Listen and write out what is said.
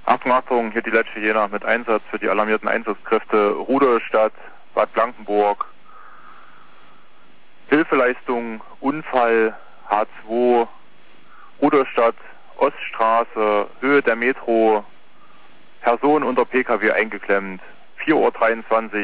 Achtung, Achtung, hier die letzte Jena mit Einsatz für die alarmierten Einsatzkräfte Rudolstadt, Bad Blankenburg. Hilfeleistung, Unfall, H2, Rudolstadt, Oststraße, Höhe der Metro, Person unter PKW eingeklemmt, 4:23 Uhr.